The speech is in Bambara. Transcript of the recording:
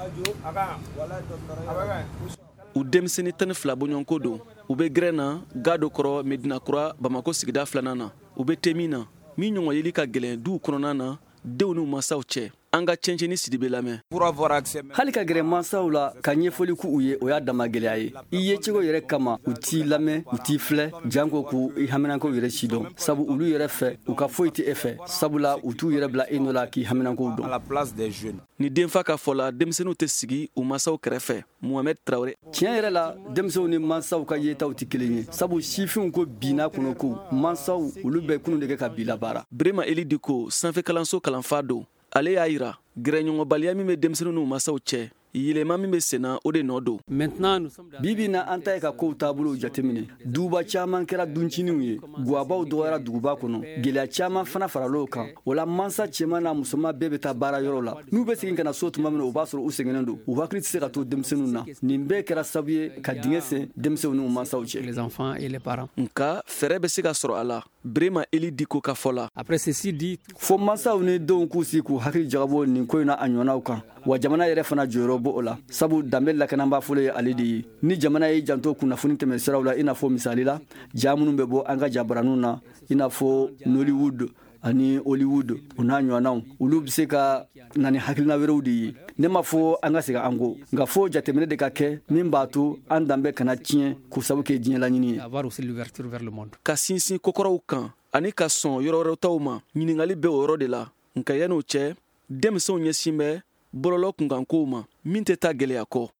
u denmisɛnnin 12 bɔɲɔgɔnko don u bɛ grɛn na ga dɔ kɔrɔ medinakura bamako sigida 2nan na u bɛ te min na min ɲɔgɔn yeli ka gɛlɛn duw kɔnɔna na denw n'u masaw cɛ an ka cɛncɛni Sidibe lamɛn. hali ka gɛrɛ mansaw la ka ɲɛfɔli k'u ye o y'a dama gɛlɛya ye i ye cogo yɛrɛ kama u t'i lamɛn u t'i filɛ janko k'u i haminankow yɛrɛ sidɔn sabu olu yɛrɛ fɛ u ka foyi tɛ e fɛ sabula u t'u yɛrɛ bila e nɔ la k'i haminankow dɔn. ni denfa ka fɔ la denmisɛnninw tɛ sigi u masaw kɛrɛfɛ Muhamɛd Tarawele. tiɲɛ yɛrɛ la denmisɛnw ni mansaw ka yetaw tɛ kelen ye sabu sifinw ko bi n'a kɔnɔ ko mansaw olu bɛ kunun de kɛ ka bi labaara. Birema Eli Diko sanfɛkalanso kalanfa don ale y'a yira gɛrɛɲɔgɔnbaliya min bɛ denmisɛnninw n'u masaw cɛ yɛlɛma min bɛ senna o de nɔ don. bibi na an ta ye ka kow taabolow jateminɛ duuba caman kɛra dunciniw ye guwabaw dɔgɔyara duguba kɔnɔ gɛlɛya caman fana faral'o kan o la mansa cɛman n'a musoman bɛɛ bɛ taa baara yɔrɔ la n'u bɛ segin ka na so tuma min na o b'a sɔrɔ u sɛgɛnnen don u hakili tɛ se ka to denmisɛnninw na nin bɛɛ kɛra sababu ye ka dingɛ sen denmisɛnw n'u mansaw cɛ. nka fɛɛrɛ bɛ se ka sɔrɔ a la Birema Eli Diko ka fɔ la. fo mansaw ni denw k'u sigi k'u hakili jagabɔ nin ko in na a ɲɔgɔnnaw kan wa jamana yɛrɛ fana jɔyɔrɔ bɔ o la sabu danbe lakanabaa fɔlɔ ye ale de ye ni jamana y'i janto kunnafoni tɛmɛ siraw la i n'a fɔ misali la jaa minnu bɛ bɔ an ka jabaraninw na i n'a fɔ Nollywood ani Hollywood u n'a ɲɔgɔnnaw olu bɛ se ka na ni hakilina wɛrɛw de ye ne ma fɔ an ka segin an ko nka fo jateminɛ de ka kɛ min b'a to an danbe kana tiɲɛ k'u sabu kɛ diɲɛ laɲini ye. ka sinsin kokɔrɔw kan ani ka sɔn yɔrɔ wɛrɛw taw ma ɲininkali bɛ o yɔrɔ de la nka yan'o cɛ denmisɛnw ɲɛsin bɛ bɔlɔlɔ kunkankow ma min tɛ taa gɛlɛya kɔ.